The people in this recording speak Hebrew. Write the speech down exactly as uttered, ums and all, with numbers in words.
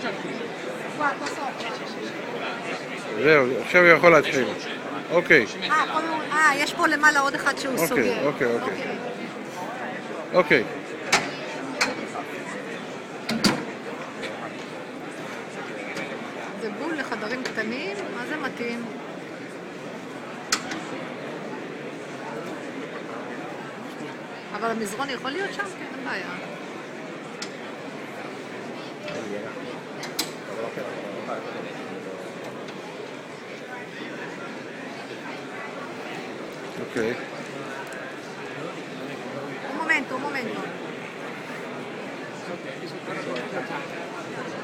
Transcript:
qua, qua sopra. זהו, עכשיו הוא יכול להתחיל. אוקיי. אה, פה הוא- אה, יש פה למעלה עוד אחד שהוא אוקיי, סוגר. אוקיי, אוקיי. אוקיי. זה בול לחדרים קטנים, מה זה מתאים? אבל המזרון יכול להיות שם? כן, אין בעיה. אוקיי. Un momento, un momento.